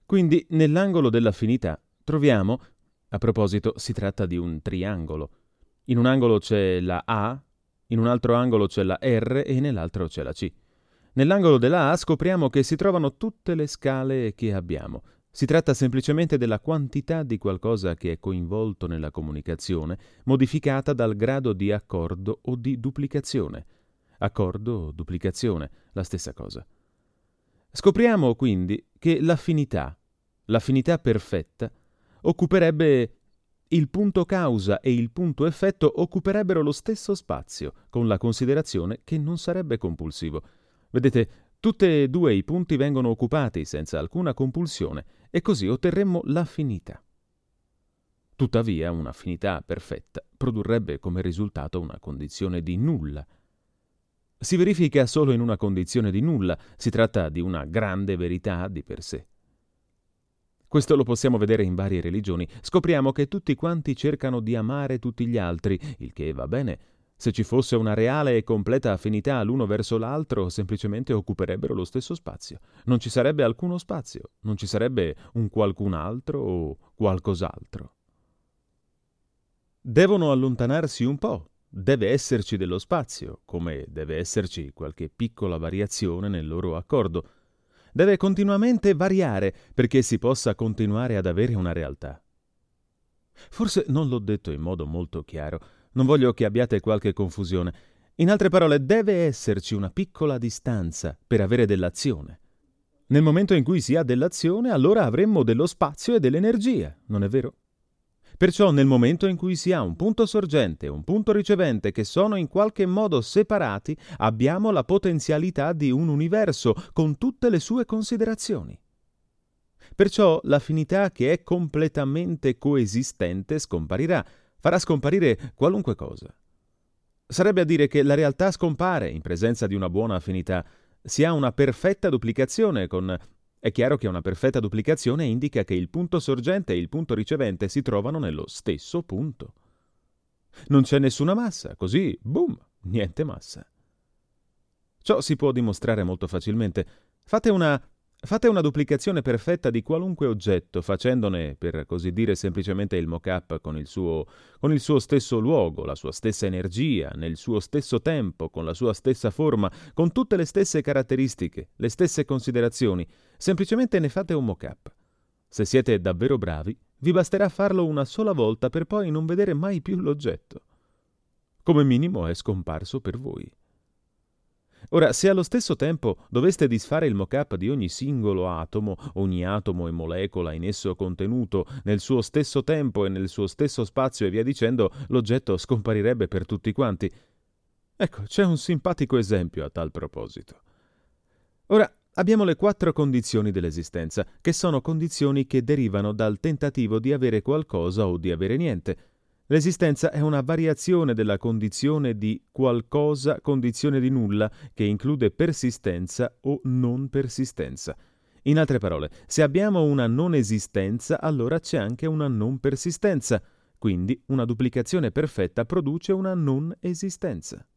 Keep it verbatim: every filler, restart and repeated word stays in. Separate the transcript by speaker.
Speaker 1: Quindi nell'angolo dell'affinità troviamo, a proposito, si tratta di un triangolo. In un angolo c'è la A, in un altro angolo c'è la R e nell'altro c'è la C. Nell'angolo della A scopriamo che si trovano tutte le scale che abbiamo. Si tratta semplicemente della quantità di qualcosa che è coinvolto nella comunicazione, modificata dal grado di accordo o di duplicazione. Accordo o duplicazione, la stessa cosa. Scopriamo quindi che l'affinità, l'affinità perfetta, occuperebbe il punto causa e il punto effetto occuperebbero lo stesso spazio, con la considerazione che non sarebbe compulsivo. Vedete, tutti e due i punti vengono occupati senza alcuna compulsione e così otterremmo l'affinità. Tuttavia, un'affinità perfetta produrrebbe come risultato una condizione di nulla. Si verifica solo in una condizione di nulla, si tratta di una grande verità di per sé. Questo lo possiamo vedere in varie religioni. Scopriamo che tutti quanti cercano di amare tutti gli altri, il che va bene. Se ci fosse una reale e completa affinità l'uno verso l'altro, semplicemente occuperebbero lo stesso spazio. Non ci sarebbe alcuno spazio, non ci sarebbe un qualcun altro o qualcos'altro. Devono allontanarsi un po', deve esserci dello spazio, come deve esserci qualche piccola variazione nel loro accordo. Deve continuamente variare perché si possa continuare ad avere una realtà. Forse non l'ho detto in modo molto chiaro. Non voglio che abbiate qualche confusione. In altre parole, deve esserci una piccola distanza per avere dell'azione. Nel momento in cui si ha dell'azione, allora avremmo dello spazio e dell'energia, non è vero? Perciò nel momento in cui si ha un punto sorgente e un punto ricevente che sono in qualche modo separati, abbiamo la potenzialità di un universo con tutte le sue considerazioni. Perciò l'affinità che è completamente coesistente scomparirà, farà scomparire qualunque cosa. Sarebbe a dire che la realtà scompare in presenza di una buona affinità. Si ha una perfetta duplicazione con... È chiaro che una perfetta duplicazione indica che il punto sorgente e il punto ricevente si trovano nello stesso punto. Non c'è nessuna massa, così, boom, niente massa. Ciò si può dimostrare molto facilmente. Fate una... Fate una duplicazione perfetta di qualunque oggetto, facendone, per così dire, semplicemente il mock-up con il suo, con il suo stesso luogo, la sua stessa energia, nel suo stesso tempo, con la sua stessa forma, con tutte le stesse caratteristiche, le stesse considerazioni. Semplicemente ne fate un mock-up. Se siete davvero bravi, vi basterà farlo una sola volta per poi non vedere mai più l'oggetto. Come minimo è scomparso per voi. Ora, se allo stesso tempo doveste disfare il mock-up di ogni singolo atomo, ogni atomo e molecola in esso contenuto, nel suo stesso tempo e nel suo stesso spazio e via dicendo, l'oggetto scomparirebbe per tutti quanti. Ecco, c'è un simpatico esempio a tal proposito. Ora, abbiamo le quattro condizioni dell'esistenza, che sono condizioni che derivano dal tentativo di avere qualcosa o di avere niente. L'esistenza è una variazione della condizione di qualcosa, condizione di nulla, che include persistenza o non persistenza. In altre parole, se abbiamo una non esistenza, allora c'è anche una non persistenza. Quindi una duplicazione perfetta produce una non esistenza.